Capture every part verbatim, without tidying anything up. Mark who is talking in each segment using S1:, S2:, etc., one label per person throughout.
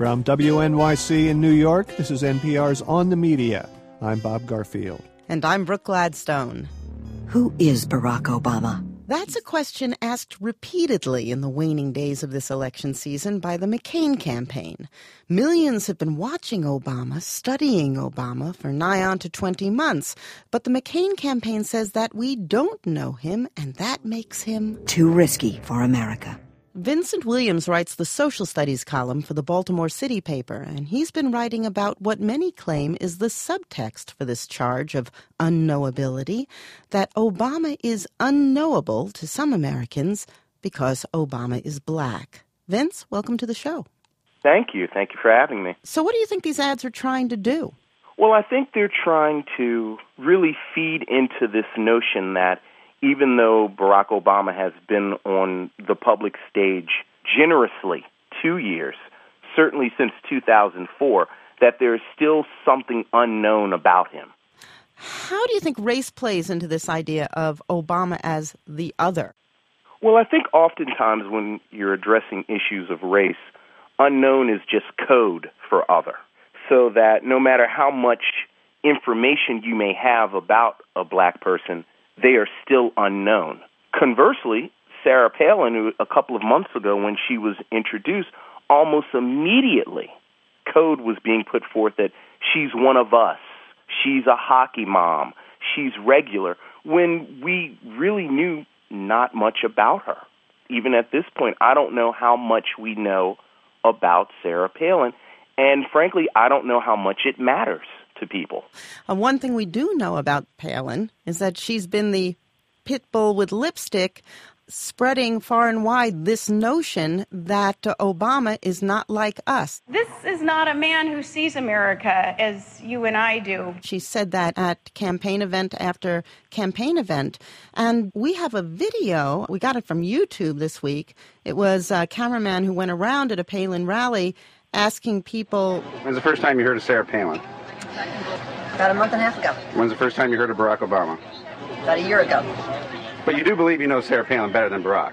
S1: From W N Y C in New York, this is N P R's On the Media. I'm Bob Garfield.
S2: And I'm Brooke Gladstone.
S3: Who is Barack Obama?
S2: That's a question asked repeatedly in the waning days of this election season by the McCain campaign. Millions have been watching Obama, studying Obama for nigh on to twenty months. But the McCain campaign says that we don't know him, and that makes him
S3: too risky for America.
S2: Vincent Williams writes the social studies column for the Baltimore City paper, and he's been writing about what many claim is the subtext for this charge of unknowability, that Obama is unknowable to some Americans because Obama is black. Vince, welcome to the show.
S4: Thank you. Thank you for having me.
S2: So what do you think these ads are trying to do?
S4: Well, I think they're trying to really feed into this notion that even though Barack Obama has been on the public stage generously two years, certainly since two thousand four, that there's still something unknown about him.
S2: How do you think race plays into this idea of Obama as the other?
S4: Well, I think oftentimes when you're addressing issues of race, unknown is just code for other, so that no matter how much information you may have about a black person, they are still unknown. Conversely, Sarah Palin, who a couple of months ago when she was introduced, almost immediately code was being put forth that she's one of us, she's a hockey mom, she's regular, when we really knew not much about her. Even at this point, I don't know how much we know about Sarah Palin, and frankly, I don't know how much it matters to people.
S2: Uh, one thing we do know about Palin is that she's been the pit bull with lipstick spreading far and wide this notion that uh, Obama is not like us.
S5: This is not a man who sees America as you and I do.
S2: She said that at campaign event after campaign event. And we have a video. We got it from YouTube this week. It was a cameraman who went around at a Palin rally asking people...
S6: When's the first time you heard of Sarah Palin?
S7: About a month and a half ago.
S6: When's the first time you heard of Barack Obama?
S7: About a year ago.
S6: But you do believe you know Sarah Palin better than Barack?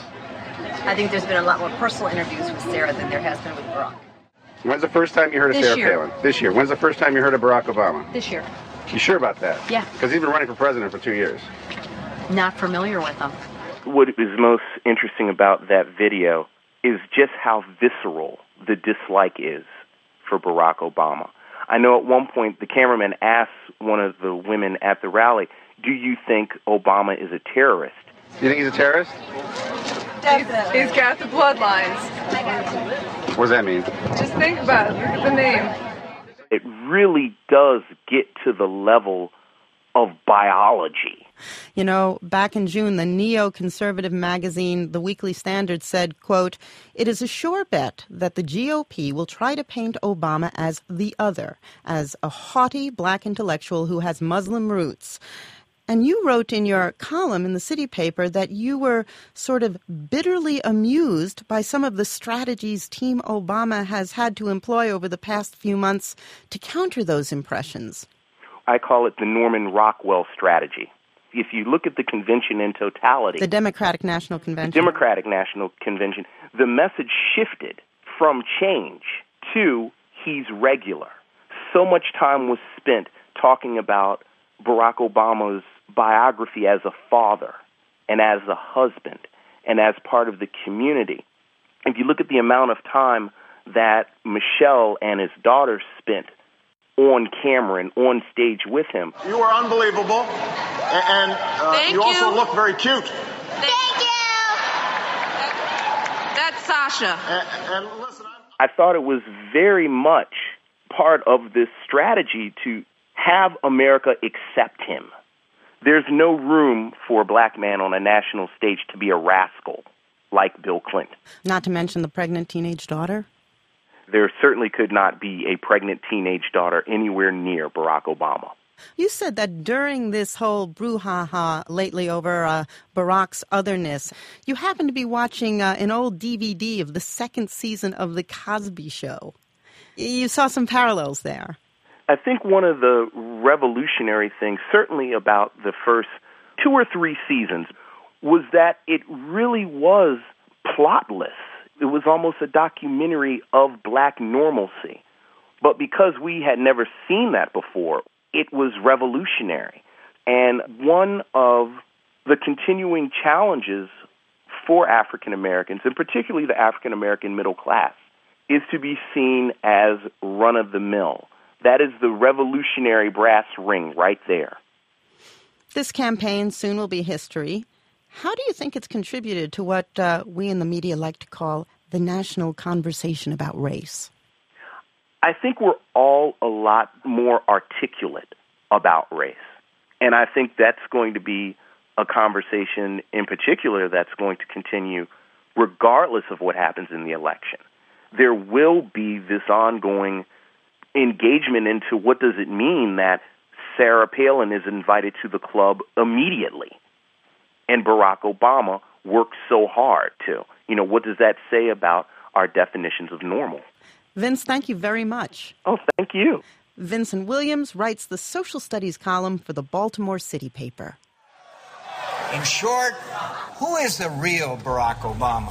S7: I think there's been a lot more personal interviews with Sarah than there has been with Barack.
S6: When's the first time you heard of
S7: This
S6: Sarah
S7: year.
S6: Palin? This year. When's the first time you heard of Barack Obama?
S7: This year.
S6: You sure about that?
S7: Yeah.
S6: Because he's been running for president for two years.
S7: Not familiar with them.
S4: What is most interesting about that video is just how visceral the dislike is for Barack Obama. I know at one point the cameraman asked one of the women at the rally, do you think Obama is a terrorist?
S6: You think he's a terrorist?
S8: Definitely. He's got the bloodlines.
S6: What does that mean?
S8: Just think about it. Look at the name.
S4: It really does get to the level of biology.
S2: You know, back in June, the neoconservative magazine The Weekly Standard said, quote, "It is a sure bet that the G O P will try to paint Obama as the other, as a haughty black intellectual who has Muslim roots." And you wrote in your column in the City paper that you were sort of bitterly amused by some of the strategies Team Obama has had to employ over the past few months to counter those impressions.
S4: I call it the Norman Rockwell strategy. If you look at the convention in totality,
S2: the Democratic National Convention,
S4: the Democratic National Convention, the message shifted from change to he's regular. So much time was spent talking about Barack Obama's biography as a father and as a husband and as part of the community. If you look at the amount of time that Michelle and his daughter spent on camera and on stage with him.
S9: You are unbelievable, and uh, you, you also look very cute.
S8: Thank you. That's Sasha.
S9: And, and listen,
S4: I thought it was very much part of this strategy to have America accept him. There's no room for a black man on a national stage to be a rascal like Bill Clinton.
S2: Not to mention the pregnant teenage daughter.
S4: There certainly could not be a pregnant teenage daughter anywhere near Barack Obama.
S2: You said that during this whole brouhaha lately over uh, Barack's otherness, you happened to be watching uh, an old D V D of the second season of The Cosby Show. You saw some parallels there.
S4: I think one of the revolutionary things, certainly about the first two or three seasons, was that it really was plotless. it was almost a documentary of black normalcy. But because we had never seen that before, it was revolutionary. And one of the continuing challenges for African Americans, and particularly the African American middle class, is to be seen as run-of-the-mill. That is the revolutionary brass ring right there.
S2: This campaign soon will be history. How do you think it's contributed to what uh, we in the media like to call the national conversation about race?
S4: I think we're all a lot more articulate about race. And I think that's going to be a conversation in particular that's going to continue regardless of what happens in the election. There will be this ongoing engagement into what does it mean that Sarah Palin is invited to the club immediately and Barack Obama works so hard to. You know, what does that say about our definitions of normal?
S2: Vince, thank you very much.
S4: Oh, thank you.
S2: Vincent Williams writes the social studies column for the Baltimore City paper.
S10: In short, who is the real Barack Obama?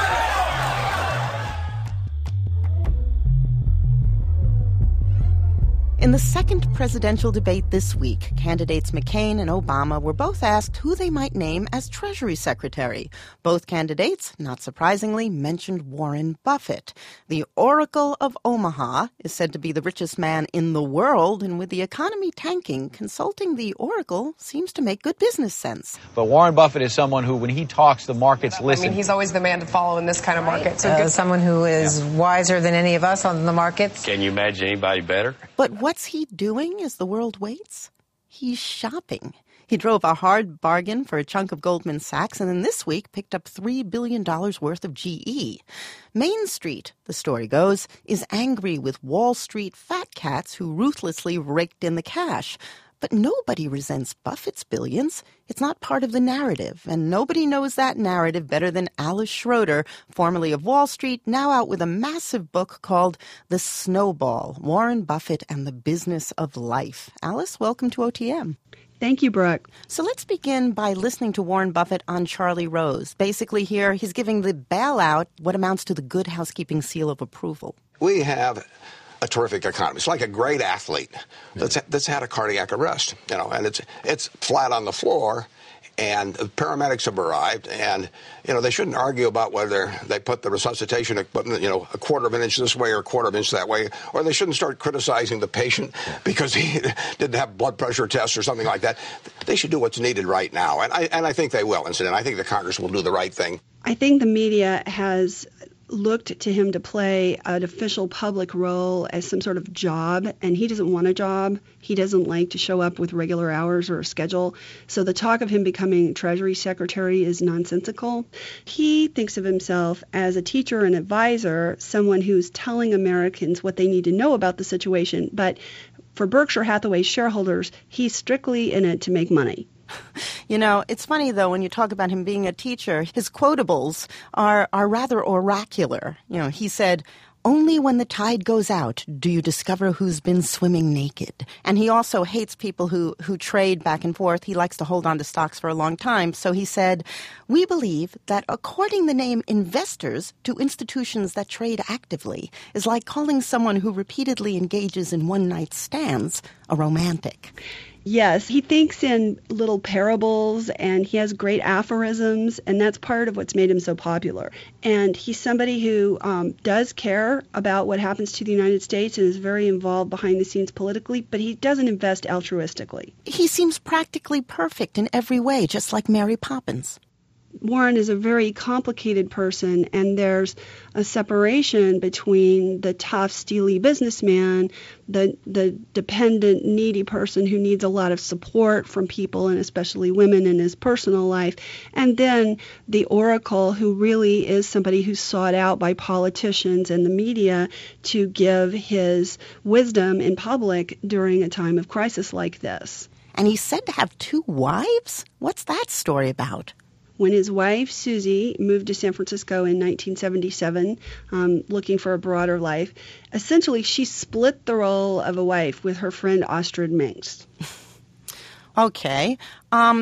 S2: In the second presidential debate this week, candidates McCain and Obama were both asked who they might name as Treasury Secretary. Both candidates, not surprisingly, mentioned Warren Buffett. The Oracle of Omaha is said to be the richest man in the world, and with the economy tanking, consulting the Oracle seems to make good business sense.
S11: But Warren Buffett is someone who, when he talks, the markets listen.
S8: I mean, he's always the man to follow in this kind of market. So
S12: uh,
S8: good.
S12: Someone who is yeah. wiser than any of us on the markets.
S13: Can you imagine anybody better?
S2: But what's he doing as the world waits? He's shopping. He drove a hard bargain for a chunk of Goldman Sachs and then this week picked up three billion dollars worth of G E. Main Street, the story goes, is angry with Wall Street fat cats who ruthlessly raked in the cash. But nobody resents Buffett's billions. It's not part of the narrative, and nobody knows that narrative better than Alice Schroeder, formerly of Wall Street, now out with a massive book called The Snowball, Warren Buffett and the Business of Life. Alice, welcome to O T M.
S14: Thank you, Brooke.
S2: So let's begin by listening to Warren Buffett on Charlie Rose. Basically here, he's giving the bailout what amounts to the good housekeeping seal of approval.
S15: We have a terrific economy. It's like a great athlete that's that's had a cardiac arrest, you know, and it's it's flat on the floor, and the paramedics have arrived, and you know they shouldn't argue about whether they put the resuscitation equipment, you know, a quarter of an inch this way or a quarter of an inch that way, or they shouldn't start criticizing the patient because he didn't have blood pressure tests or something like that. They should do what's needed right now, and I and I think they will. Incident, I think the Congress will do the right thing.
S14: I think the media has looked to him to play an official public role as some sort of job, and he doesn't want a job. He doesn't like to show up with regular hours or a schedule. So the talk of him becoming Treasury Secretary is nonsensical. He thinks of himself as a teacher and advisor, someone who's telling Americans what they need to know about the situation. But for Berkshire Hathaway shareholders, he's strictly in it to make money.
S2: You know, it's funny, though, when you talk about him being a teacher, his quotables are, are rather oracular. You know, he said, "Only when the tide goes out do you discover who's been swimming naked." And he also hates people who, who trade back and forth. He likes to hold on to stocks for a long time. So he said, "We believe that according the name investors to institutions that trade actively is like calling someone who repeatedly engages in one-night stands a romantic."
S14: Yes, he thinks in little parables, and he has great aphorisms, and that's part of what's made him so popular. And he's somebody who um, does care about what happens to the United States and is very involved behind the scenes politically, but he doesn't invest altruistically.
S2: He seems practically perfect in every way, just like Mary Poppins.
S14: Warren is a very complicated person, and there's a separation between the tough, steely businessman, the the dependent, needy person who needs a lot of support from people, and especially women in his personal life, and then the oracle who really is somebody who's sought out by politicians and the media to give his wisdom in public during a time of crisis like this.
S2: And he's said to have two wives? What's that story about?
S14: When his wife, Susie, moved to San Francisco in nineteen seventy-seven, um, looking for a broader life, essentially she split the role of a wife with her friend Astrid Mengs.
S2: Okay. Um,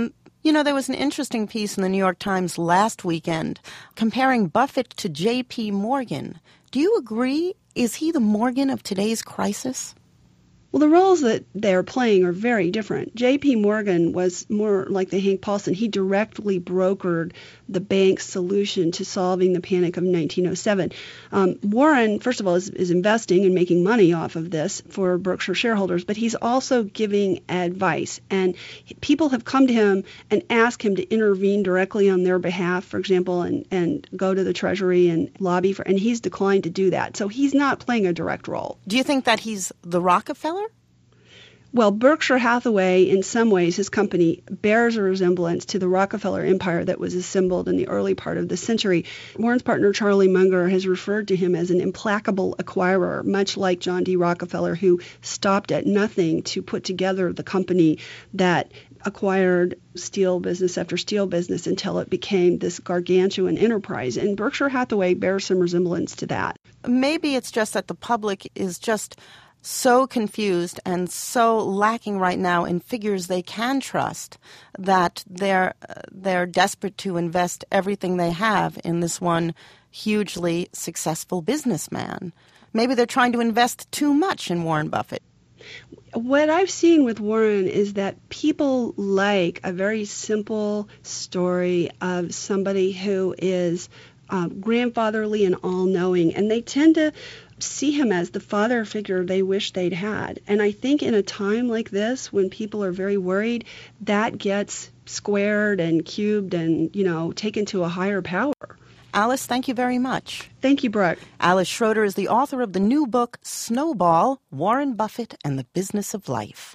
S2: You know, there was an interesting piece in the New York Times last weekend comparing Buffett to J P. Morgan. Do you agree? Is he the Morgan of today's crisis?
S14: Well, the roles that they're playing are very different. J P. Morgan was more like the Hank Paulson. He directly brokered the bank's solution to solving the panic of nineteen oh seven. Um, Warren, first of all, is, is investing and making money off of this for Berkshire shareholders, but he's also giving advice. And people have come to him and asked him to intervene directly on their behalf, for example, and, and go to the Treasury and lobby for, and he's declined to do that. So he's not playing a direct role.
S2: Do you think that he's the Rockefeller?
S14: Well, Berkshire Hathaway, in some ways, his company bears a resemblance to the Rockefeller empire that was assembled in the early part of the century. Warren's partner, Charlie Munger, has referred to him as an implacable acquirer, much like John D. Rockefeller, who stopped at nothing to put together the company that acquired steel business after steel business until it became this gargantuan enterprise. And Berkshire Hathaway bears some resemblance to that.
S2: Maybe it's just that the public is just so confused and so lacking right now in figures they can trust that they're uh, they're desperate to invest everything they have in this one hugely successful businessman. Maybe they're trying to invest too much in Warren Buffett.
S14: What I've seen with Warren is that people like a very simple story of somebody who is uh, grandfatherly and all-knowing, and they tend to see him as the father figure they wish they'd had. And I think in a time like this, when people are very worried, that gets squared and cubed and, you know, taken to a higher power.
S2: Alice, thank you very much.
S14: Thank you, Brooke.
S2: Alice Schroeder is the author of the new book, Snowball, Warren Buffett and the Business of Life.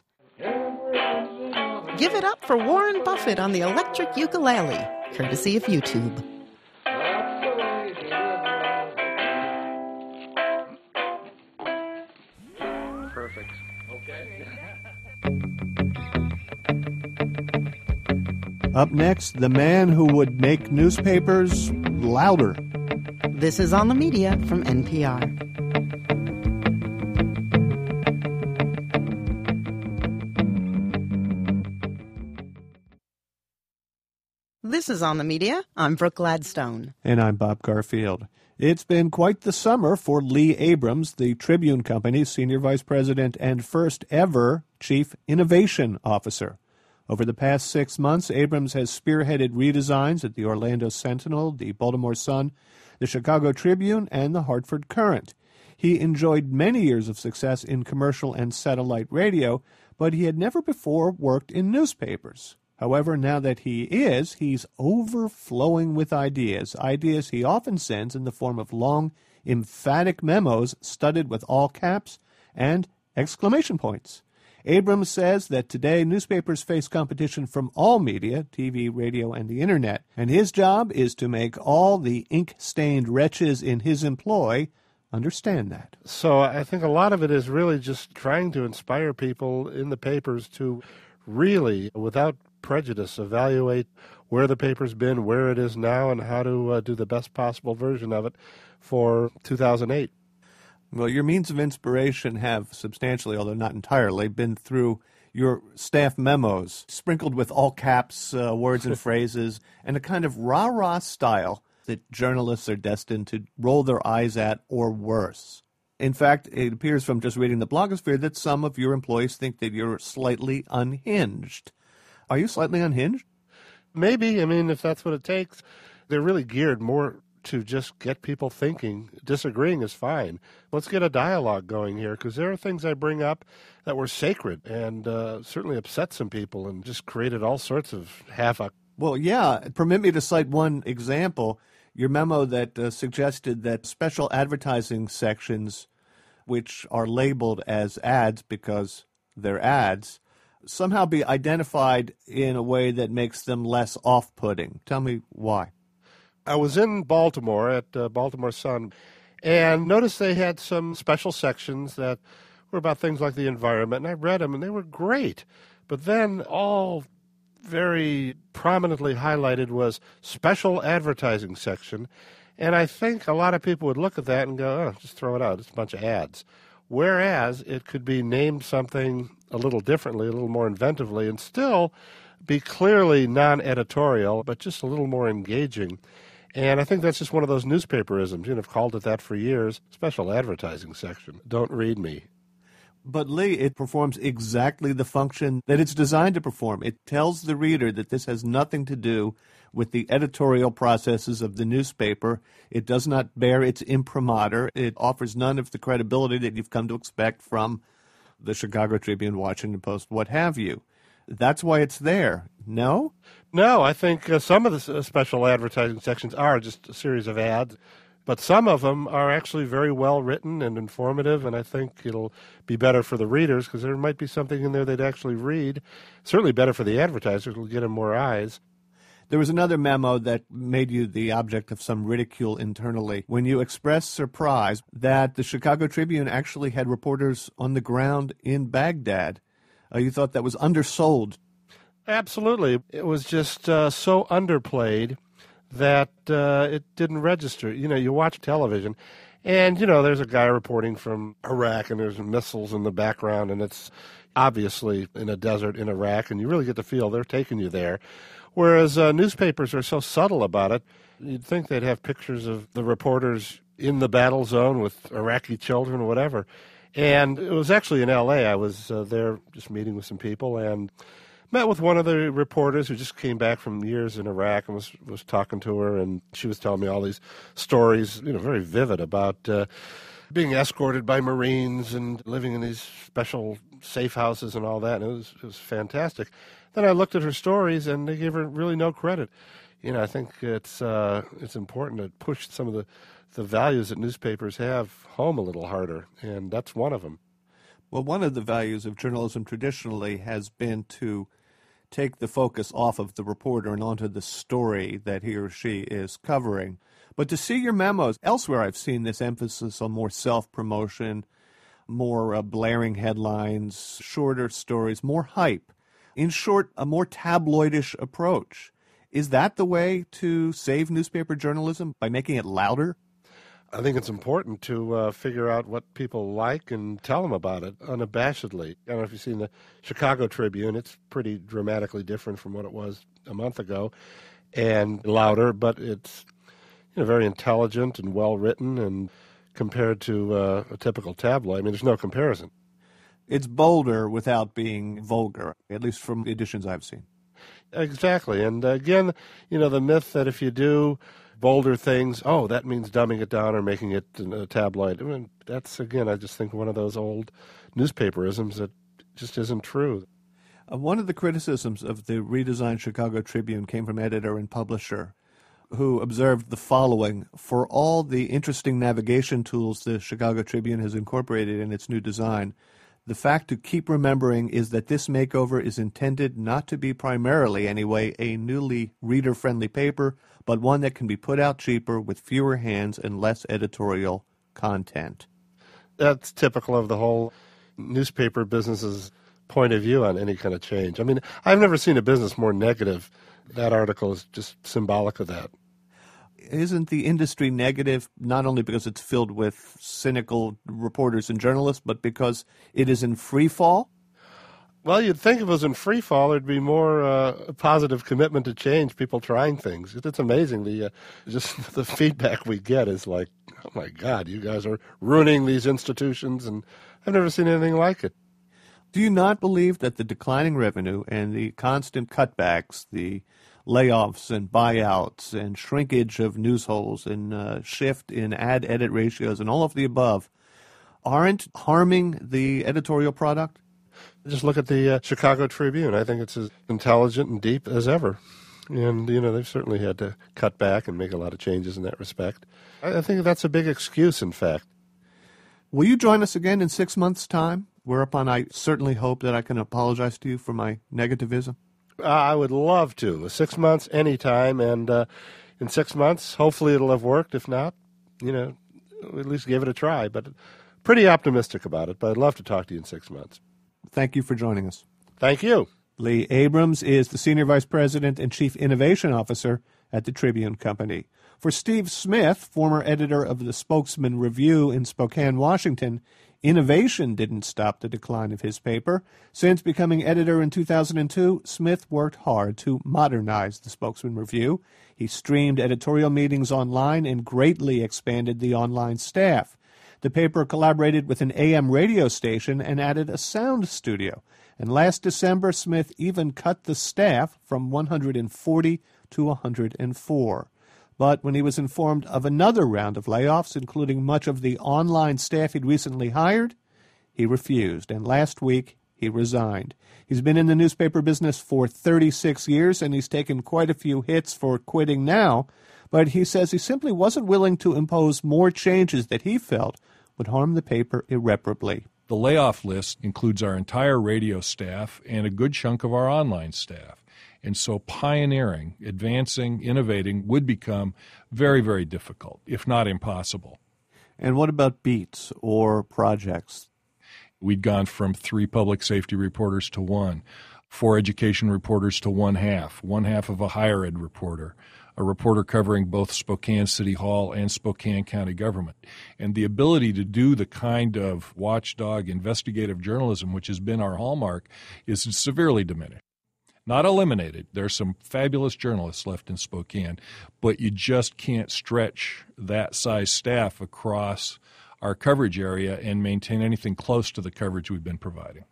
S2: Give it up for Warren Buffett on the electric ukulele, courtesy of YouTube.
S6: Perfect. Okay.
S1: Up next, the man who would make newspapers louder.
S2: This is On the Media from N P R. This is On the Media. I'm Brooke Gladstone.
S1: And I'm Bob Garfield. It's been quite the summer for Lee Abrams, the Tribune Company's Senior Vice President and first ever Chief Innovation Officer. Over the past six months, Abrams has spearheaded redesigns at the Orlando Sentinel, the Baltimore Sun, the Chicago Tribune, and the Hartford Courant. He enjoyed many years of success in commercial and satellite radio, but he had never before worked in newspapers. However, now that he is, he's overflowing with ideas, ideas he often sends in the form of long, emphatic memos studded with all caps and exclamation points. Abrams says that today newspapers face competition from all media, T V, radio, and the Internet, and his job is to make all the ink-stained wretches in his employ understand that.
S13: So I think a lot of it is really just trying to inspire people in the papers to really, without prejudice, evaluate where the paper's been, where it is now, and how to uh, do the best possible version of it for two thousand eight.
S1: Well, your means of inspiration have substantially, although not entirely, been through your staff memos, sprinkled with all caps uh, words and phrases, and a kind of rah-rah style that journalists are destined to roll their eyes at or worse. In fact, it appears from just reading the blogosphere that some of your employees think that you're slightly unhinged. Are you slightly unhinged?
S13: Maybe. I mean, if that's what it takes. They're really geared more to just get people thinking. Disagreeing is fine. Let's get a dialogue going here, because there are things I bring up that were sacred and uh, certainly upset some people and just created all sorts of havoc.
S1: Well, yeah. Permit me to cite one example. Your memo that uh, suggested that special advertising sections, which are labeled as ads because they're ads, somehow be identified in a way that makes them less off-putting. Tell me why.
S13: I was in Baltimore at uh, Baltimore Sun and noticed they had some special sections that were about things like the environment, and I read them, and they were great. But then all very prominently highlighted was special advertising section, and I think a lot of people would look at that and go, oh, just throw it out. It's a bunch of ads. Whereas it could be named something a little differently, a little more inventively, and still be clearly non-editorial, but just a little more engaging. And I think that's just one of those newspaperisms. You know, I've called it that for years. Special advertising section. Don't read me.
S1: But, Lee, it performs exactly the function that it's designed to perform. It tells the reader that this has nothing to do with the editorial processes of the newspaper. It does not bear its imprimatur. It offers none of the credibility that you've come to expect from the Chicago Tribune, Washington Post, what have you. That's why it's there. No?
S13: No, I think uh, some of the uh, special advertising sections are just a series of ads, but some of them are actually very well written and informative, and I think it'll be better for the readers because there might be something in there they'd actually read. Certainly better for the advertisers. It'll get them more eyes. There was another memo that made you the object of some ridicule internally when you expressed surprise that the Chicago Tribune actually had reporters on the ground in Baghdad. Uh, you thought that was undersold. Absolutely. It was just uh, so underplayed that uh, it didn't register. You know, you watch television, and, you know, there's a guy reporting from Iraq, and there's missiles in the background, and it's obviously in a desert in Iraq, and you really get the feel they're taking you there. Whereas uh, newspapers are so subtle about it, you'd think they'd have pictures of the reporters in the battle zone with Iraqi children or whatever. And it was actually in L A. I was uh, there just meeting with some people and met with one of the reporters who just came back from years in Iraq and was, was talking to her, and she was telling me all these stories, you know, very vivid about uh, being escorted by Marines and living in these special safe houses and all that, and it was, it was fantastic. Then I looked at her stories, and they gave her really no credit. You know, I think it's uh, it's important to push some of the, the values that newspapers have home a little harder, and that's one of them. Well, one of the values of journalism traditionally has been to take the focus off of the reporter and onto the story that he or she is covering. But to see your memos, elsewhere I've seen this emphasis on more self-promotion, more uh, blaring headlines, shorter stories, more hype. In short, a more tabloidish approach. Is that the way to save newspaper journalism, by making it louder? I think it's important to uh, figure out what people like and tell them about it unabashedly. I don't know if you've seen the Chicago Tribune. It's pretty dramatically different from what it was a month ago and louder, but it's, you know, very intelligent and well-written, and compared to uh, a typical tabloid, I mean, there's no comparison. It's bolder without being vulgar, at least from the editions I've seen. Exactly. And uh, again, you know, the myth that if you do bolder things, oh, that means dumbing it down or making it a tabloid. I mean, that's, again, I just think one of those old newspaperisms that just isn't true. Uh, one of the criticisms of the redesigned Chicago Tribune came from editor and publisher, who observed the following: for all the interesting navigation tools the Chicago Tribune has incorporated in its new design, the fact to keep remembering is that this makeover is intended not to be primarily, anyway, a newly reader-friendly paper, but one that can be put out cheaper with fewer hands and less editorial content. That's typical of the whole newspaper business's point of view on any kind of change. I mean, I've never seen a business more negative. That article is just symbolic of that. Isn't the industry negative not only because it's filled with cynical reporters and journalists, but because it is in free fall? Well, you'd think if it was in free fall, there'd be more uh, positive commitment to change, people trying things. It's amazing. The uh, just the feedback we get is like, oh, my God, you guys are ruining these institutions, and I've never seen anything like it. Do you not believe that the declining revenue and the constant cutbacks, the layoffs and buyouts and shrinkage of news holes and uh, shift in ad-edit ratios and all of the above aren't harming the editorial product? Just look at the uh, Chicago Tribune. I think it's as intelligent and deep as ever. And, you know, they've certainly had to cut back and make a lot of changes in that respect. I, I think that's a big excuse, in fact. Will you join us again in six months' time? Whereupon I certainly hope that I can apologize to you for my negativism. Uh, I would love to. Six months, anytime, and uh, in six months, hopefully it'll have worked. If not, you know, at least give it a try. But pretty optimistic about it, but I'd love to talk to you in six months. Thank you for joining us. Thank you. Lee Abrams is the Senior Vice President and Chief Innovation Officer at the Tribune Company. For Steve Smith, former editor of the Spokesman Review in Spokane, Washington,
S1: Innovation didn't stop the decline of his paper. Since becoming editor in two thousand two, Smith worked hard to modernize the Spokesman Review. He streamed editorial meetings online and greatly expanded the online staff. The paper collaborated with an A M radio station and added a sound studio. And last December, Smith even cut the staff from one hundred forty to one hundred four. But when he was informed of another round of layoffs, including much of the online staff he'd recently hired, he refused, and last week he resigned. He's been in the newspaper business for thirty-six years, and he's taken quite a few hits for quitting now, but he says he simply wasn't willing to impose more changes that he felt would harm the paper irreparably.
S16: The layoff list includes our entire radio staff and a good chunk of our online staff. And so pioneering, advancing, innovating would become very, very difficult, if not impossible.
S1: And what about beats or projects?
S16: We'd gone from three public safety reporters to one, four education reporters to one half, one half of a higher ed reporter, a reporter covering both Spokane City Hall and Spokane County government. And the ability to do the kind of watchdog investigative journalism which has been our hallmark is severely diminished. Not eliminated. There's some fabulous journalists left in Spokane, but you just can't stretch that size staff across our coverage area and maintain anything close to the coverage we've been providing.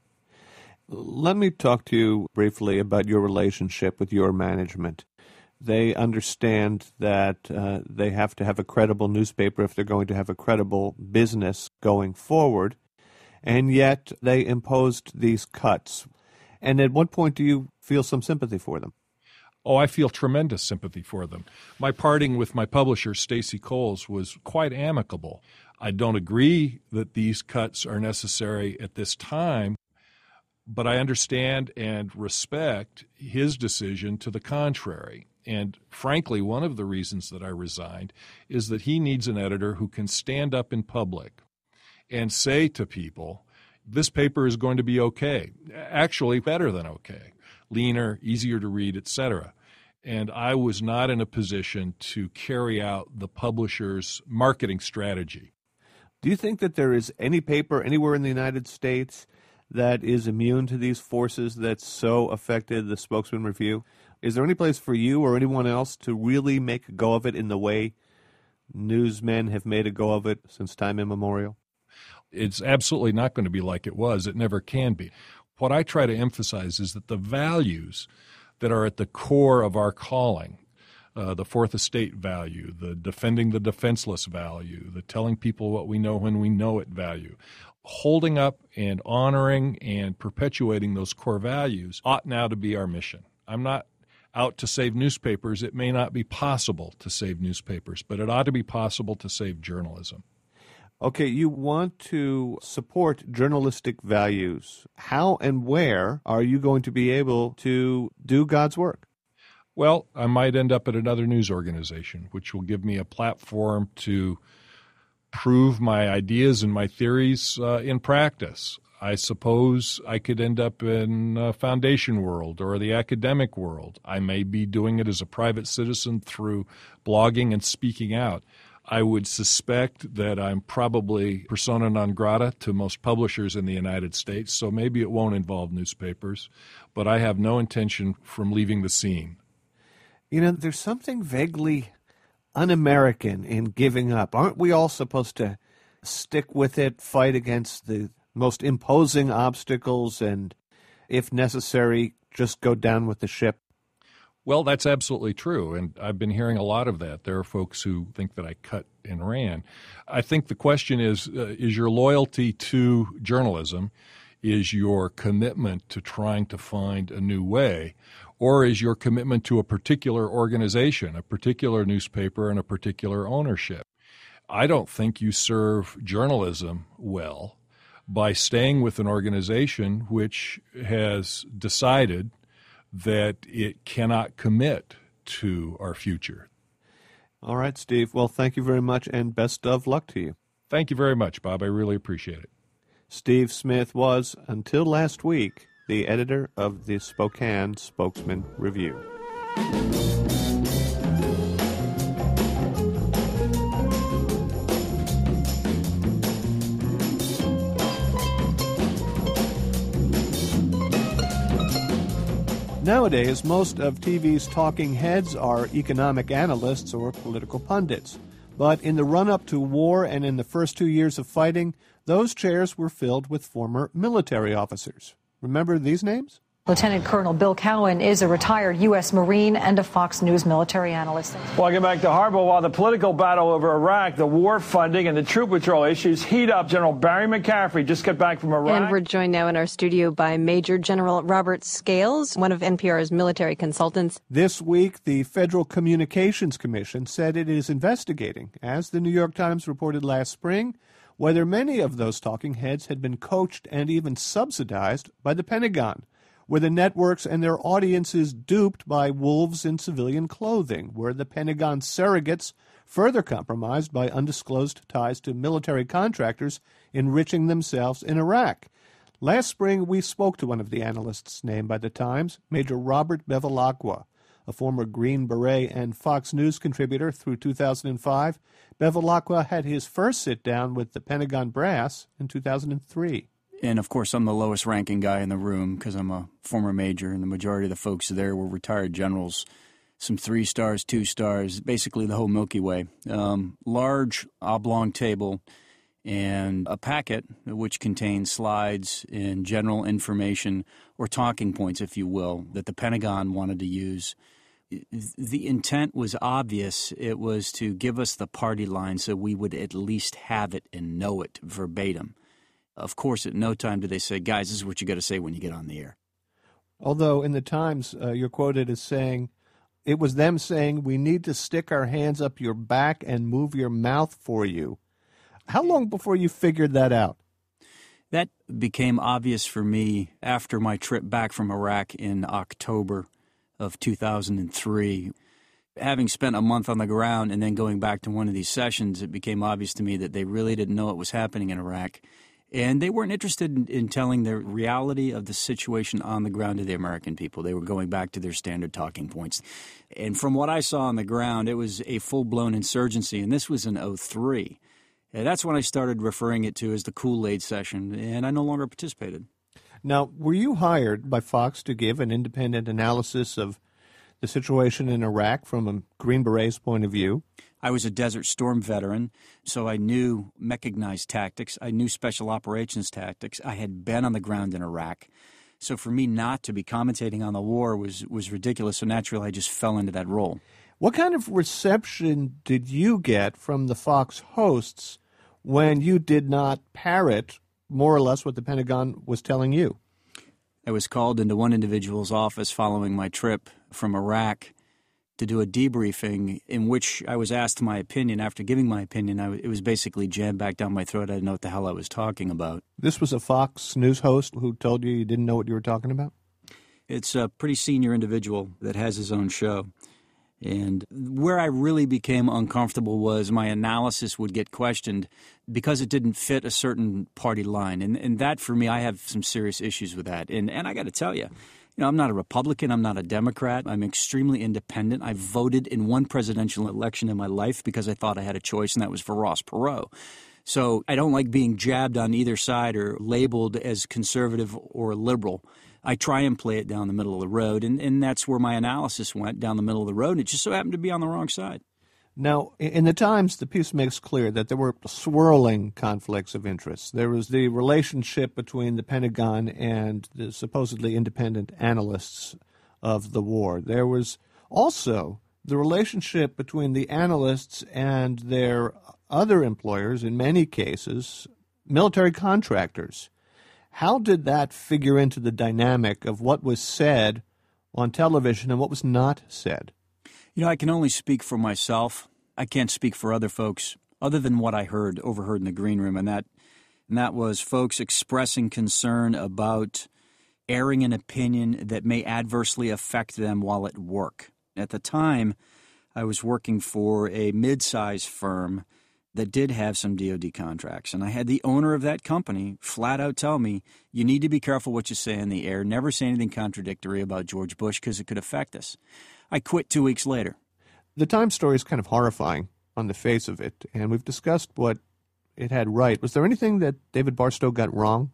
S1: Let me talk to you briefly about your relationship with your management. They understand that uh, they have to have a credible newspaper if they're going to have a credible business going forward, and yet they imposed these cuts. And at what point do you feel some sympathy for them?
S16: Oh, I feel tremendous sympathy for them. My parting with my publisher, Stacy Coles, was quite amicable. I don't agree that these cuts are necessary at this time, but I understand and respect his decision to the contrary. And frankly, one of the reasons that I resigned is that he needs an editor who can stand up in public and say to people, this paper is going to be okay, actually better than okay, leaner, easier to read, et cetera. And I was not in a position to carry out the publisher's marketing strategy.
S1: Do you think that there is any paper anywhere in the United States that is immune to these forces that so affected the Spokesman Review? Is there any place for you or anyone else to really make a go of it in the way newsmen have made a go of it since time immemorial?
S16: It's absolutely not going to be like it was. It never can be. What I try to emphasize is that the values that are at the core of our calling, uh, the Fourth Estate value, the defending the defenseless value, the telling people what we know when we know it value, holding up and honoring and perpetuating those core values ought now to be our mission. I'm not out to save newspapers. It may not be possible to save newspapers, but it ought to be possible to save journalism.
S1: Okay, you want to support journalistic values. How and where are you going to be able to do God's work?
S16: Well, I might end up at another news organization, which will give me a platform to prove my ideas and my theories uh, in practice. I suppose I could end up in a foundation world or the academic world. I may be doing it as a private citizen through blogging and speaking out. I would suspect that I'm probably persona non grata to most publishers in the United States, so maybe it won't involve newspapers, but I have no intention from leaving the scene.
S1: You know, there's something vaguely un-American in giving up. Aren't we all supposed to stick with it, fight against the most imposing obstacles, and, if necessary, just go down with the ship?
S16: Well, that's absolutely true, and I've been hearing a lot of that. There are folks who think that I cut and ran. I think the question is, uh, is your loyalty to journalism, is your commitment to trying to find a new way, or is your commitment to a particular organization, a particular newspaper, and a particular ownership? I don't think you serve journalism well by staying with an organization which has decided that it cannot commit to our future.
S1: All right, Steve. Well, thank you very much, and best of luck to you.
S16: Thank you very much, Bob. I really appreciate it.
S1: Steve Smith was, until last week, the editor of the Spokane Spokesman Review. Nowadays, most of T V's talking heads are economic analysts or political pundits. But in the run-up to war and in the first two years of fighting, those chairs were filled with former military officers. Remember these names?
S17: Lieutenant Colonel Bill Cowan is a retired U S Marine and a Fox News military analyst.
S6: Welcome back to Hardball. While the political battle over Iraq, the war funding, and the troop withdrawal issues heat up, General Barry McCaffrey just got back from Iraq.
S18: And we're joined now in our studio by Major General Robert Scales, one of N P R's military consultants.
S1: This week, the Federal Communications Commission said it is investigating, as the New York Times reported last spring, whether many of those talking heads had been coached and even subsidized by the Pentagon. Were the networks and their audiences duped by wolves in civilian clothing? Were the Pentagon surrogates further compromised by undisclosed ties to military contractors enriching themselves in Iraq? Last spring, we spoke to one of the analysts named by the Times, Major Robert Bevilacqua, a former Green Beret and Fox News contributor through two thousand five. Bevilacqua had his first sit-down with the Pentagon brass in two thousand three.
S19: And, of course, I'm the lowest-ranking guy in the room because I'm a former major, and the majority of the folks there were retired generals, some three stars, two stars, basically the whole Milky Way. Um, large oblong table and a packet which contains slides and general information, or talking points, if you will, that the Pentagon wanted to use. The intent was obvious. It was to give us the party line so we would at least have it and know it verbatim. Of course, at no time did they say, guys, this is what you got to say when you get on the air.
S1: Although in the Times, uh, you're quoted as saying, it was them saying, we need to stick our hands up your back and move your mouth for you. How long before you figured that out?
S19: That became obvious for me after my trip back from Iraq in October of two thousand three. Having spent a month on the ground and then going back to one of these sessions, it became obvious to me that they really didn't know what was happening in Iraq. And they weren't interested in, in telling the reality of the situation on the ground to the American people. They were going back to their standard talking points. And from what I saw on the ground, it was a full-blown insurgency, and this was in oh three. And that's when I started referring it to as the Kool-Aid session, and I no longer participated.
S1: Now, were you hired by Fox to give an independent analysis of the situation in Iraq from a Green Beret's point of view?
S19: I was a Desert Storm veteran, so I knew mechanized tactics. I knew special operations tactics. I had been on the ground in Iraq. So for me not to be commentating on the war was, was ridiculous, so naturally I just fell into that role.
S1: What kind of reception did you get from the Fox hosts when you did not parrot more or less what the Pentagon was telling you?
S19: I was called into one individual's office following my trip from Iraq to do a debriefing in which I was asked my opinion. After giving my opinion, I, it was basically jammed back down my throat. I didn't know what the hell I was talking about.
S1: This was a Fox News host who told you you didn't know what you were talking about?
S19: It's a pretty senior individual that has his own show. And where I really became uncomfortable was my analysis would get questioned because it didn't fit a certain party line. And, and that, for me, I have some serious issues with that. And, and I got to tell you, You know, I'm not a Republican. I'm not a Democrat. I'm extremely independent. I voted in one presidential election in my life because I thought I had a choice, and that was for Ross Perot. So I don't like being jabbed on either side or labeled as conservative or liberal. I try and play it down the middle of the road, and, and that's where my analysis went, down the middle of the road. And it just so happened to be on the wrong side.
S1: Now, in the Times, the piece makes clear that there were swirling conflicts of interest. There was the relationship between the Pentagon and the supposedly independent analysts of the war. There was also the relationship between the analysts and their other employers, in many cases, military contractors. How did that figure into the dynamic of what was said on television and what was not said?
S19: You know, I can only speak for myself. I can't speak for other folks other than what I heard, overheard in the green room, and that and that was folks expressing concern about airing an opinion that may adversely affect them while at work. At the time, I was working for a mid-sized firm that did have some D O D contracts, and I had the owner of that company flat out tell me, you need to be careful what you say in the air, never say anything contradictory about George Bush because it could affect us. I quit two weeks later.
S1: The Times story is kind of horrifying on the face of it, and we've discussed what it had right. Was there anything that David Barstow got wrong?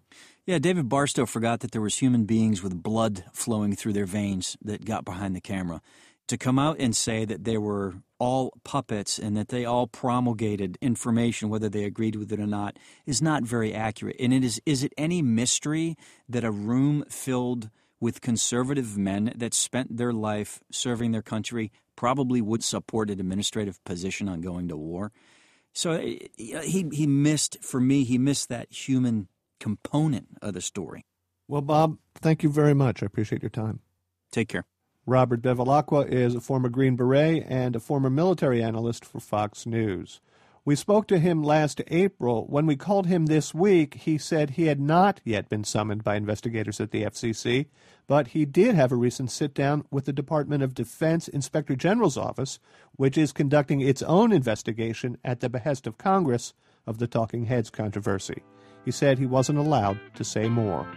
S19: Yeah, David Barstow forgot that there was human beings with blood flowing through their veins that got behind the camera. To come out and say that they were all puppets and that they all promulgated information, whether they agreed with it or not, is not very accurate. And it is, is it any mystery that a room filled with conservative men that spent their life serving their country probably would support an administrative position on going to war? So he he missed, for me, he missed that human component of the story.
S1: Well, Bob, thank you very much. I appreciate your time.
S19: Take care.
S1: Robert Bevilacqua is a former Green Beret and a former military analyst for Fox News. We spoke to him last April. When we called him this week, he said he had not yet been summoned by investigators at the F C C, but he did have a recent sit-down with the Department of Defense Inspector General's office, which is conducting its own investigation at the behest of Congress of the Talking Heads controversy. He said he wasn't allowed to say more.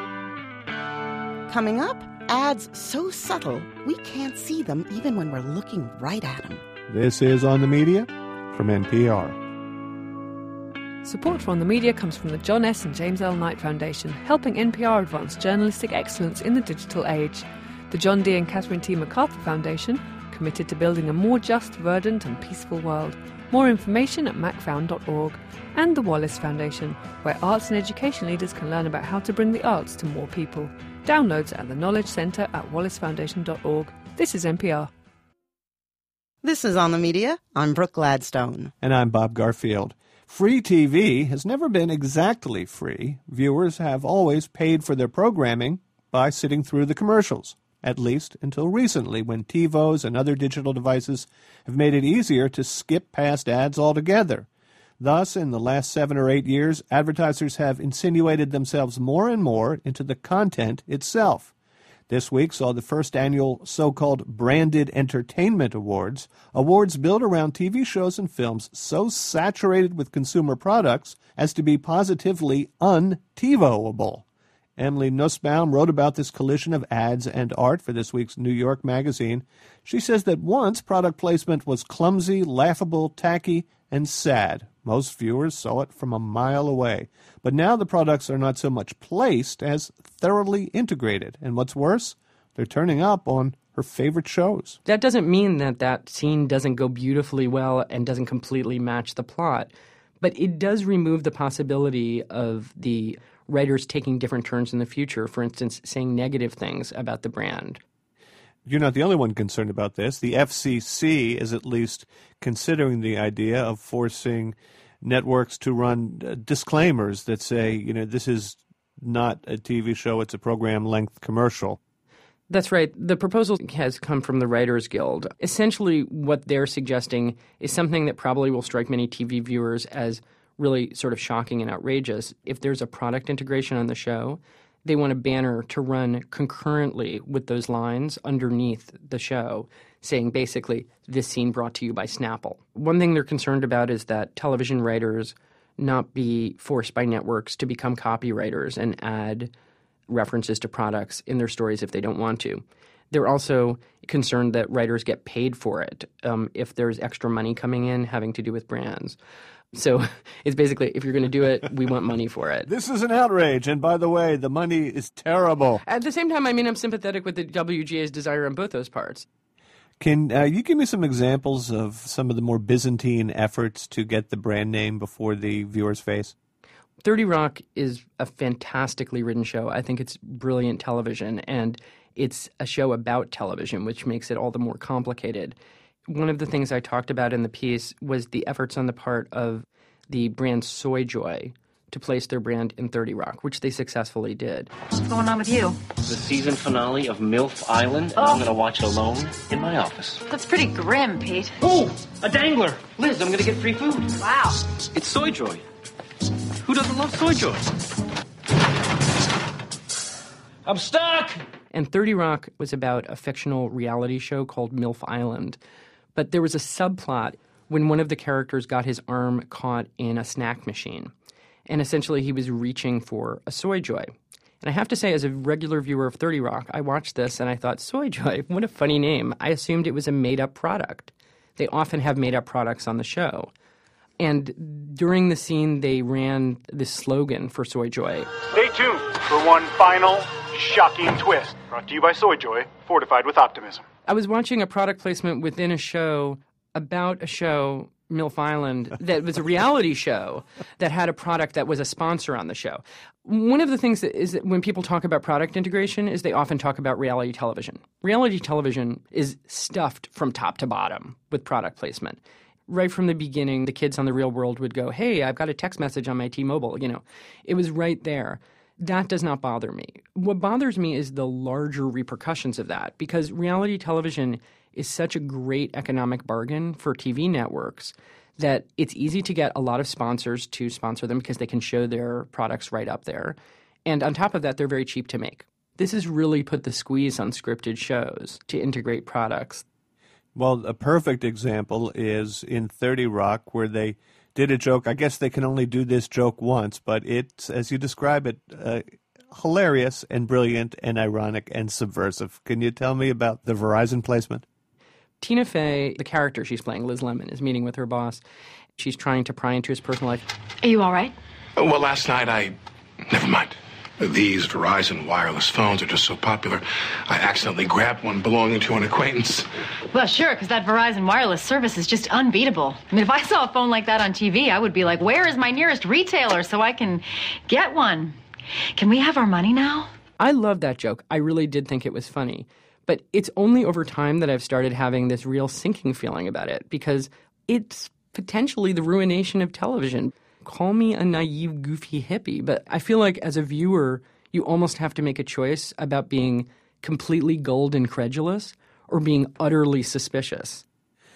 S2: Coming up, ads so subtle we can't see them even when we're looking right at them.
S1: This is On the Media from N P R.
S20: Support for On the Media comes from the John S. and James L. Knight Foundation, helping N P R advance journalistic excellence in the digital age. The John D. and Catherine T. MacArthur Foundation, committed to building a more just, verdant and peaceful world. More information at mac found dot org. And the Wallace Foundation, where arts and education leaders can learn about how to bring the arts to more people. Downloads at the Knowledge Centre at wallace foundation dot org. This is N P R.
S2: This is On the Media. I'm Brooke Gladstone.
S1: And I'm Bob Garfield. Free T V has never been exactly free. Viewers have always paid for their programming by sitting through the commercials, at least until recently when TiVos and other digital devices have made it easier to skip past ads altogether. Thus, in the last seven or eight years, advertisers have insinuated themselves more and more into the content itself. This week saw the first annual so-called Branded Entertainment Awards, awards built around T V shows and films so saturated with consumer products as to be positively un-TiVoable. Emily Nussbaum wrote about this collision of ads and art for this week's New York Magazine. She says that once product placement was clumsy, laughable, tacky, and sad. Most viewers saw it from a mile away. But now the products are not so much placed as thoroughly integrated. And what's worse, they're turning up on her favorite shows.
S21: That doesn't mean that that scene doesn't go beautifully well and doesn't completely match the plot. But it does remove the possibility of the writers taking different turns in the future, for instance, saying negative things about the brand.
S1: You're not the only one concerned about this. The F C C is at least considering the idea of forcing networks to run uh, disclaimers that say, you know, this is not a T V show, it's a program-length commercial.
S21: That's right. The proposal has come from the Writers Guild. Essentially, what they're suggesting is something that probably will strike many T V viewers as really sort of shocking and outrageous. If there's a product integration on the show, they want a banner to run concurrently with those lines underneath the show, saying basically, this scene brought to you by Snapple. One thing they're concerned about is that television writers not be forced by networks to become copywriters and add references to products in their stories if they don't want to. They're also concerned that writers get paid for it um, if there's extra money coming in having to do with brands. So it's basically, if you're going to do it, we want money for it.
S1: This is an outrage. And by the way, the money is terrible.
S21: At the same time, I mean, I'm sympathetic with the W G A's desire on both those parts.
S1: Can uh, you give me some examples of some of the more Byzantine efforts to get the brand name before the viewer's face?
S21: thirty Rock is a fantastically written show. I think it's brilliant television, and it's a show about television, which makes it all the more complicated. One of the things I talked about in the piece was the efforts on the part of the brand Soyjoy to place their brand in thirty Rock, which they successfully did.
S7: What's going on with you?
S22: The season finale of MILF Island, and oh. I'm going to watch it alone in my office.
S7: That's pretty grim, Pete.
S22: Oh, a dangler. Liz, I'm going to get free food.
S7: Wow.
S22: It's Soyjoy. Who doesn't love Soyjoy? I'm stuck!
S21: And thirty Rock was about a fictional reality show called MILF Island. But there was a subplot when one of the characters got his arm caught in a snack machine. And essentially he was reaching for a Soyjoy. And I have to say, as a regular viewer of thirty Rock, I watched this and I thought, Soyjoy, what a funny name. I assumed it was a made-up product. They often have made-up products on the show. And during the scene, they ran this slogan for SoyJoy.
S3: Stay tuned for one final shocking twist. Brought to you by SoyJoy, fortified with optimism.
S21: I was watching a product placement within a show about a show, MILF Island, that was a reality show that had a product that was a sponsor on the show. One of the things that is that when people talk about product integration is they often talk about reality television. Reality television is stuffed from top to bottom with product placement. Right from the beginning, the kids on The Real World would go, hey, I've got a text message on my T-Mobile. You know, it was right there. That does not bother me. What bothers me is the larger repercussions of that, because reality television is such a great economic bargain for T V networks that it's easy to get a lot of sponsors to sponsor them because they can show their products right up there. And on top of that, they're very cheap to make. This has really put the squeeze on scripted shows to integrate products.
S1: Well, a perfect example is in thirty Rock, where they did a joke. I guess they can only do this joke once, but it's, as you describe it, uh, hilarious and brilliant and ironic and subversive. Can you tell me about the Verizon placement?
S21: Tina Fey, the character she's playing, Liz Lemon, is meeting with her boss. She's trying to pry into his personal life.
S5: Are you all right?
S23: Well, last night I... Never mind. These Verizon wireless phones are just so popular, I accidentally grabbed one belonging to an acquaintance.
S5: Well, sure, because that Verizon wireless service is just unbeatable. I mean, if I saw a phone like that on T V, I would be like, where is my nearest retailer so I can get one? Can we have our money now?
S21: I love that joke. I really did think it was funny. But it's only over time that I've started having this real sinking feeling about it, because it's potentially the ruination of television. Call me a naive, goofy hippie, but I feel like as a viewer, you almost have to make a choice about being completely gulled and credulous or being utterly suspicious.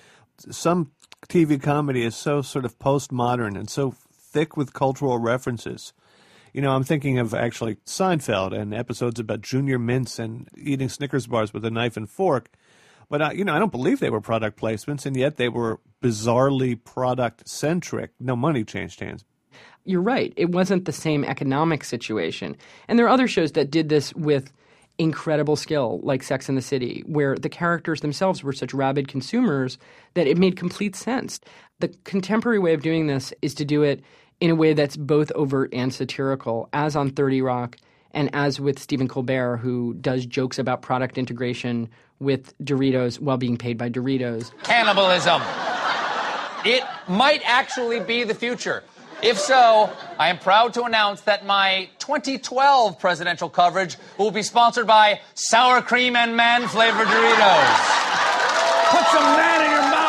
S1: Some T V comedy is so sort of postmodern and so thick with cultural references. You know, I'm thinking of actually Seinfeld and episodes about Junior Mints and eating Snickers bars with a knife and fork. But, uh, you know, I don't believe they were product placements, and yet they were bizarrely product-centric. No money changed hands.
S21: You're right. It wasn't the same economic situation. And there are other shows that did this with incredible skill, like Sex and the City, where the characters themselves were such rabid consumers that it made complete sense. The contemporary way of doing this is to do it in a way that's both overt and satirical, as on thirty Rock and as with Stephen Colbert, who does jokes about product integration with Doritos while being paid by Doritos.
S11: Cannibalism. It might actually be the future. If so, I am proud to announce that my twenty twelve presidential coverage will be sponsored by sour cream and man-flavored Doritos.
S21: Put some man in your mouth!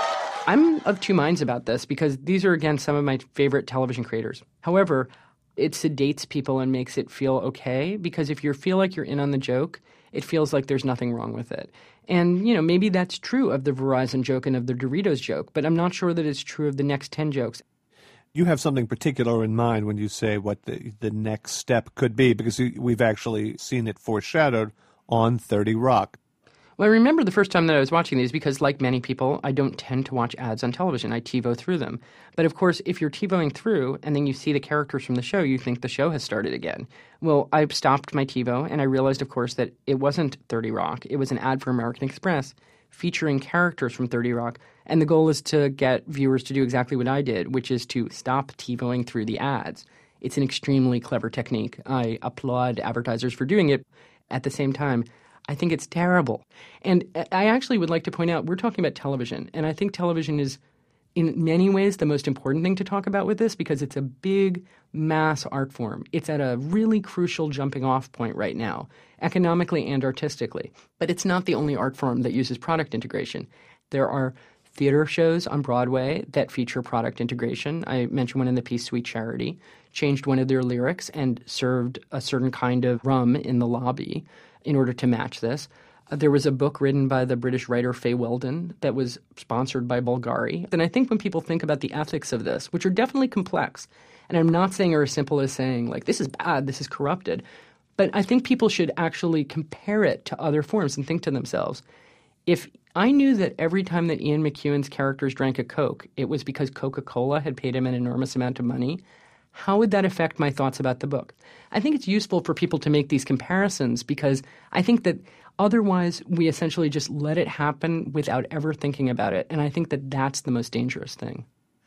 S21: I'm of two minds about this because these are, again, some of my favorite television creators. However, it sedates people and makes it feel okay, because if you feel like you're in on the joke, it feels like there's nothing wrong with it. And, you know, maybe that's true of the Verizon joke and of the Doritos joke, but I'm not sure that it's true of the next ten jokes.
S1: You have something particular in mind when you say what the, the next step could be, because we've actually seen it foreshadowed on thirty Rock.
S21: Well, I remember the first time that I was watching these because, like many people, I don't tend to watch ads on television. I TiVo through them. But, of course, if you're TiVoing through and then you see the characters from the show, you think the show has started again. Well, I stopped my TiVo and I realized, of course, that it wasn't thirty Rock. It was an ad for American Express featuring characters from thirty Rock. And the goal is to get viewers to do exactly what I did, which is to stop TiVoing through the ads. It's an extremely clever technique. I applaud advertisers for doing it. At the same time, I think it's terrible. And I actually would like to point out, we're talking about television, and I think television is in many ways the most important thing to talk about with this because it's a big mass art form. It's at a really crucial jumping off point right now, economically and artistically. But it's not the only art form that uses product integration. There are theater shows on Broadway that feature product integration. I mentioned one in the piece, Sweet Charity, changed one of their lyrics and served a certain kind of rum in the lobby in order to match this. Uh, there was a book written by the British writer Fay Weldon that was sponsored by Bulgari. And I think when people think about the ethics of this, which are definitely complex, and I'm not saying are as simple as saying, like, this is bad, this is corrupted, but I think people should actually compare it to other forms and think to themselves, if I knew that every time that Ian McEwan's characters drank a Coke, it was because Coca-Cola had paid him an enormous amount of money, how would that affect my thoughts about the book? I think it's useful for people to make these comparisons because I think that otherwise we essentially just let it happen without ever thinking about it. And I think that that's the most dangerous thing.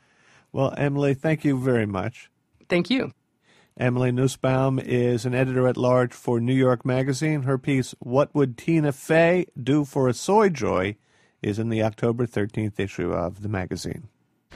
S1: Well, Emily, thank you very much.
S21: Thank you.
S1: Emily Nussbaum is an editor-at-large for New York Magazine. Her piece, What Would Tina Fey Do for a Soy Joy?, is in the October thirteenth issue of the magazine.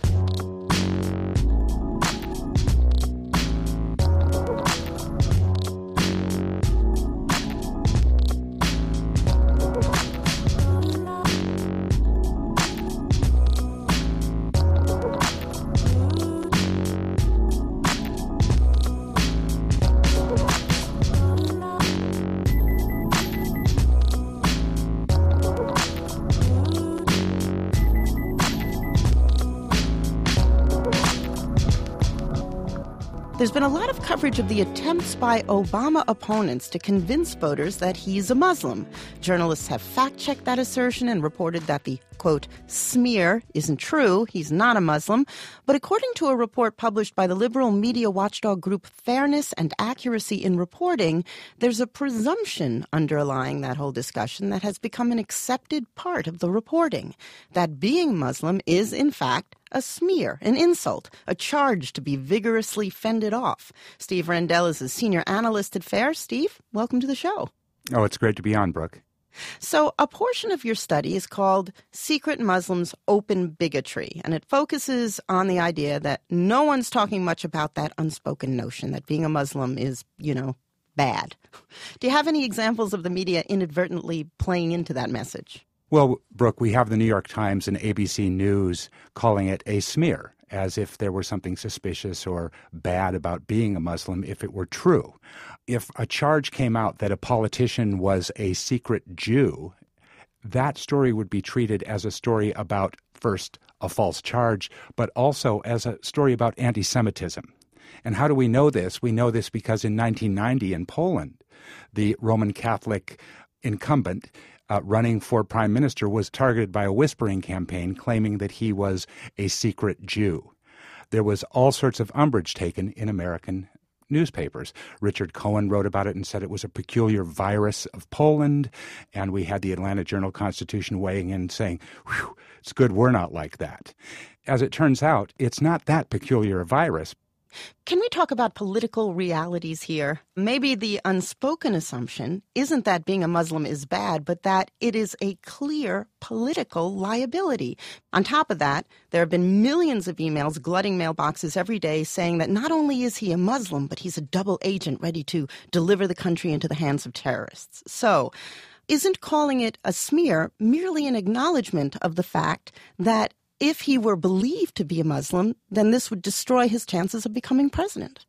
S2: There's been a lot of coverage of the attempts by Obama opponents to convince voters that he's a Muslim. Journalists have fact-checked that assertion and reported that the, quote, smear isn't true. He's not a Muslim. But according to a report published by the liberal media watchdog group Fairness and Accuracy in Reporting, there's a presumption underlying that whole discussion that has become an accepted part of the reporting, that being Muslim is, in fact, a smear, an insult, a charge to be vigorously fended off. Steve Rendell is a senior analyst at FAIR. Steve, welcome to the show.
S4: Oh, it's great to be on, Brooke.
S2: So a portion of your study is called Secret Muslims' Open Bigotry, and it focuses on the idea that no one's talking much about that unspoken notion that being a Muslim is, you know, bad. Do you have any examples of the media inadvertently playing into that message?
S4: Well, Brooke, we have the New York Times and A B C News calling it a smear, as if there were something suspicious or bad about being a Muslim if it were true. If a charge came out that a politician was a secret Jew, that story would be treated as a story about, first, a false charge, but also as a story about anti-Semitism. And how do we know this? We know this because in nineteen ninety in Poland, the Roman Catholic incumbent Uh, running for prime minister was targeted by a whispering campaign claiming that he was a secret Jew. There was all sorts of umbrage taken in American newspapers. Richard Cohen wrote about it and said it was a peculiar virus of Poland, and we had the Atlanta Journal-Constitution weighing in saying, whew, it's good we're not like that. As it turns out, it's not that peculiar a virus.
S2: Can we talk about political realities here? Maybe the unspoken assumption isn't that being a Muslim is bad, but that it is a clear political liability. On top of that, there have been millions of emails glutting mailboxes every day saying that not only is he a Muslim, but he's a double agent ready to deliver the country into the hands of terrorists. So, isn't calling it a smear merely an acknowledgement of the fact that if he were believed to be a Muslim, then this would destroy his chances of becoming president?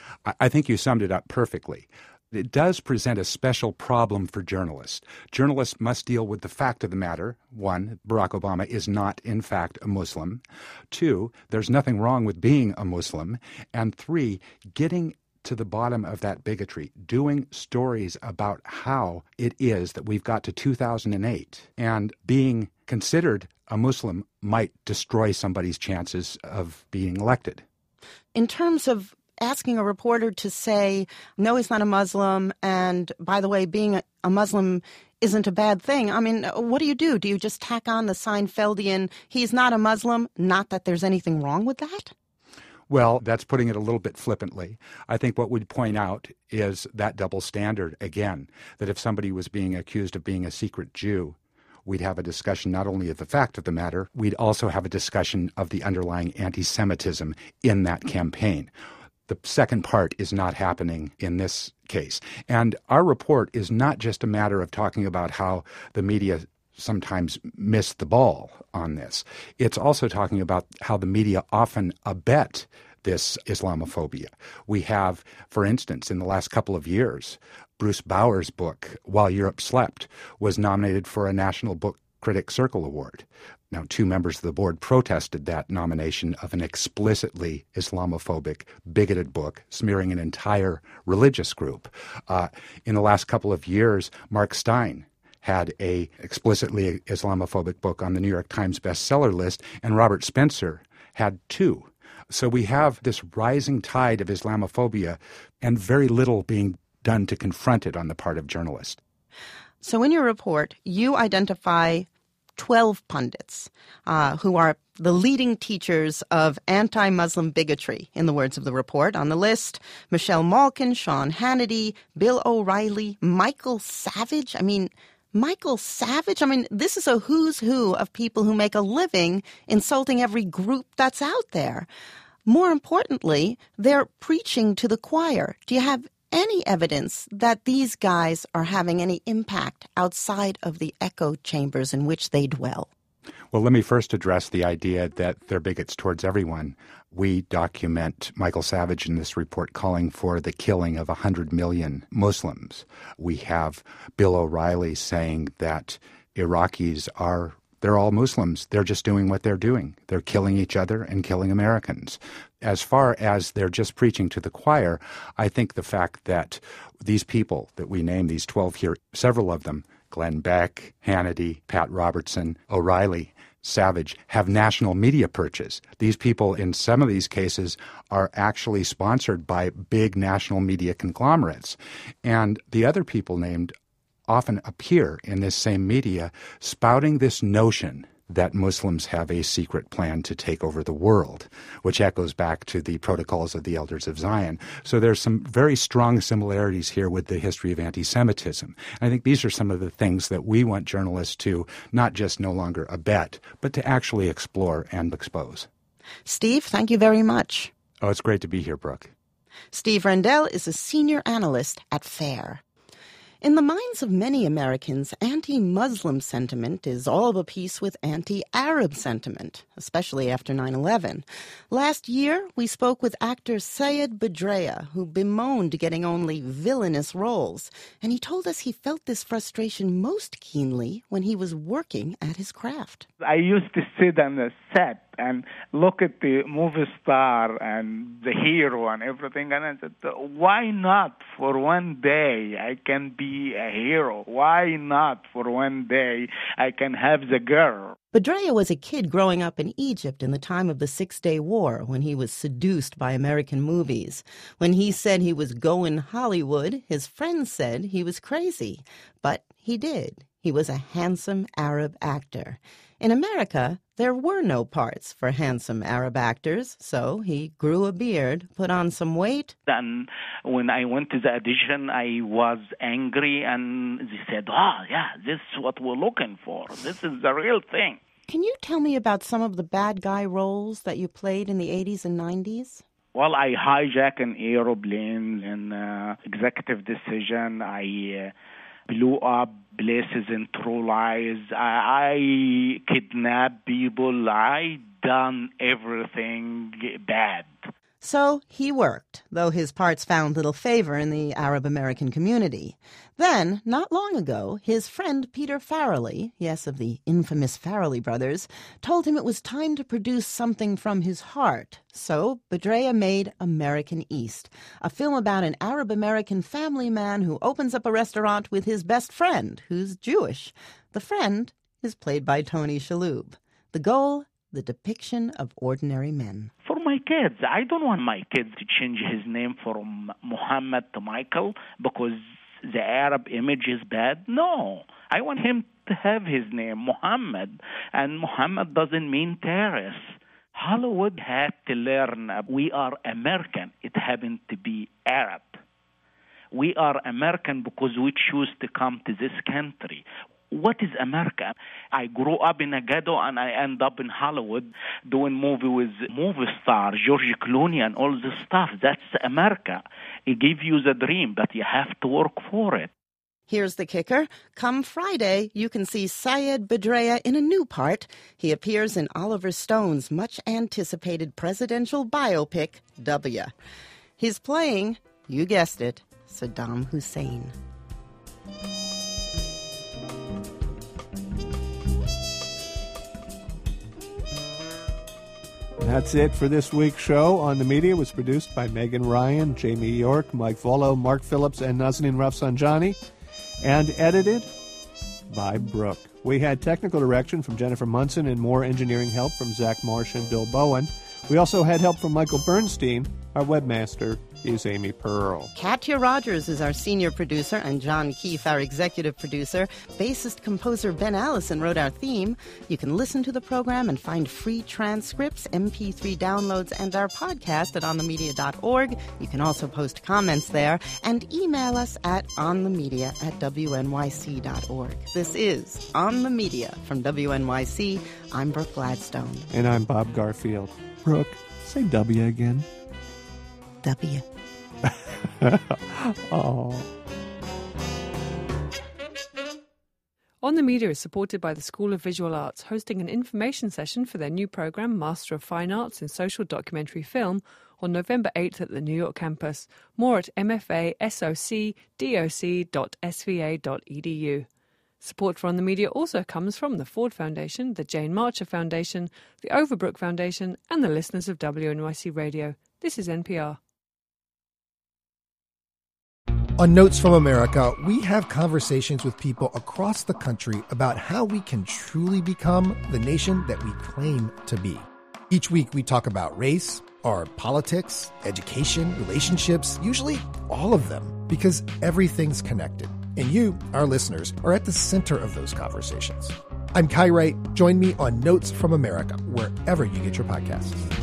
S4: I think you summed it up perfectly. It does present a special problem for journalists. Journalists must deal with the fact of the matter. One, Barack Obama is not, in fact, a Muslim. Two, there's nothing wrong with being a Muslim. And three, getting to the bottom of that bigotry, doing stories about how it is that we've got to two thousand eight and being considered a Muslim might destroy somebody's chances of being elected.
S2: In terms of asking a reporter to say, no, he's not a Muslim, and by the way, being a, a Muslim isn't a bad thing, I mean, what do you do? Do you just tack on the Seinfeldian, he's not a Muslim, not that there's anything wrong with that?
S4: Well, that's putting it a little bit flippantly. I think what we'd point out is that double standard again, that if somebody was being accused of being a secret Jew, we'd have a discussion not only of the fact of the matter, we'd also have a discussion of the underlying anti-Semitism in that campaign. The second part is not happening in this case. And our report is not just a matter of talking about how the media sometimes missed the ball on this. It's also talking about how the media often abet this Islamophobia. We have, for instance, in the last couple of years, Bruce Bauer's book, While Europe Slept, was nominated for a National Book Critics Circle Award. Now, two members of the board protested that nomination of an explicitly Islamophobic, bigoted book, smearing an entire religious group. Uh, in the last couple of years, Mark Stein had a explicitly Islamophobic book on the New York Times bestseller list, and Robert Spencer had two. So we have this rising tide of Islamophobia and very little being done to confront it on the part of journalists.
S2: So in your report, you identify twelve pundits uh, who are the leading teachers of anti-Muslim bigotry, in the words of the report. On the list, Michelle Malkin, Sean Hannity, Bill O'Reilly, Michael Savage. I mean, Michael Savage? I mean, this is a who's who of people who make a living insulting every group that's out there. More importantly, they're preaching to the choir. Do you have any evidence that these guys are having any impact outside of the echo chambers in which they dwell?
S4: Well, let me first address the idea that they're bigots towards everyone. We document Michael Savage in this report calling for the killing of one hundred million Muslims. We have Bill O'Reilly saying that Iraqis are, they're all Muslims. They're just doing what they're doing. They're killing each other and killing Americans. As far as they're just preaching to the choir, I think the fact that these people that we name, these twelve here, several of them, Glenn Beck, Hannity, Pat Robertson, O'Reilly, Savage, have national media purchase. These people, in some of these cases, are actually sponsored by big national media conglomerates. And the other people named often appear in this same media spouting this notion that Muslims have a secret plan to take over the world, which echoes back to the Protocols of the Elders of Zion. So there's some very strong similarities here with the history of anti-Semitism. I think these are some of the things that we want journalists to not just no longer abet, but to actually explore and expose.
S2: Steve, thank you very much.
S4: Oh, it's great to be here, Brooke.
S2: Steve Rendell is a senior analyst at FAIR. In the minds of many Americans, anti-Muslim sentiment is all of a piece with anti-Arab sentiment, especially after nine eleven. Last year, we spoke with actor Sayed Badrea, who bemoaned getting only villainous roles, and he told us he felt this frustration most keenly when he was working at his craft.
S8: I used to sit on the set and look at the movie star and the hero and everything, and I said, why not for one day I can be a hero? Why not for one day I can have the girl?
S2: Badrea was a kid growing up in Egypt in the time of the Six-Day War when he was seduced by American movies. When he said he was going Hollywood, his friends said he was crazy. But he did. He was a handsome Arab actor. In America, there were no parts for handsome Arab actors, so he grew a beard, put on some weight.
S8: And when I went to the audition, I was angry, and they said, oh, yeah, this is what we're looking for. This is the real thing.
S2: Can you tell me about some of the bad guy roles that you played in the eighties and nineties?
S8: Well, I hijacked an airplane in uh, Executive Decision. I... Uh, blew up places in True Lies. I, I kidnapped people. I done everything bad.
S2: So he worked, though his parts found little favor in the Arab-American community. Then, not long ago, his friend Peter Farrelly, yes, of the infamous Farrelly brothers, told him it was time to produce something from his heart. So Badrea made American East, a film about an Arab-American family man who opens up a restaurant with his best friend, who's Jewish. The friend is played by Tony Shalhoub. The goal, the depiction of ordinary men.
S8: For my kids, I don't want my kids to change his name from Muhammad to Michael because the Arab image is bad. No, I want him to have his name, Muhammad, and Muhammad doesn't mean terrorist. Hollywood had to learn we are American. It happened to be Arab. We are American because we choose to come to this country. What is America? I grew up in a ghetto and I end up in Hollywood doing movie with movie star George Clooney and all this stuff. That's America. It gives you the dream, but you have to work for it.
S2: Here's the kicker. Come Friday, you can see Sayed Badrea in a new part. He appears in Oliver Stone's much-anticipated presidential biopic, W. He's playing, you guessed it, Saddam Hussein.
S1: That's it for this week's show. On the Media was produced by Megan Ryan, Jamie York, Mike Volo, Mark Phillips, and Nazanin Rafsanjani, and edited by Brooke. We had technical direction from Jennifer Munson and more engineering help from Zach Marsh and Bill Bowen. We also had help from Michael Bernstein, Our webmaster is Amy Pearl.
S2: Katya Rogers is our senior producer, and John Keefe, our executive producer. Bassist-composer Ben Allison wrote our theme. You can listen to the program and find free transcripts, M P three downloads, and our podcast at on the media dot org. You can also post comments there and email us at onthemedia at w n y c dot org. This is On the Media from W N Y C. I'm Brooke Gladstone.
S1: And I'm Bob Garfield. Brooke, say W again.
S2: W.
S1: Oh.
S20: On the Media is supported by the School of Visual Arts, hosting an information session for their new program, Master of Fine Arts in Social Documentary Film, on November eighth at the New York campus. More at m f a soc doc dot s v a dot e d u. Support for On the Media also comes from the Ford Foundation, the Jane Marcher Foundation, the Overbrook Foundation, and the listeners of W N Y C Radio. This is N P R.
S9: On Notes from America, we have conversations with people across the country about how we can truly become the nation that we claim to be. Each week we talk about race, or politics, education, relationships, usually all of them, because everything's connected. And you, our listeners, are at the center of those conversations. I'm Kai Wright. Join me on Notes from America, wherever you get your podcasts.